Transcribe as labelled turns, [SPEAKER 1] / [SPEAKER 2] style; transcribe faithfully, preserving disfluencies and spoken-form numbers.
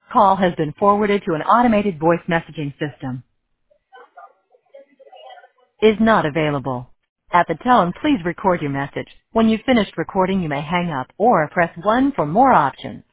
[SPEAKER 1] Call has been forwarded to an automated voice messaging system. Is not available. At the tone, please record your message. When you've finished recording, you may hang up or press one for more options.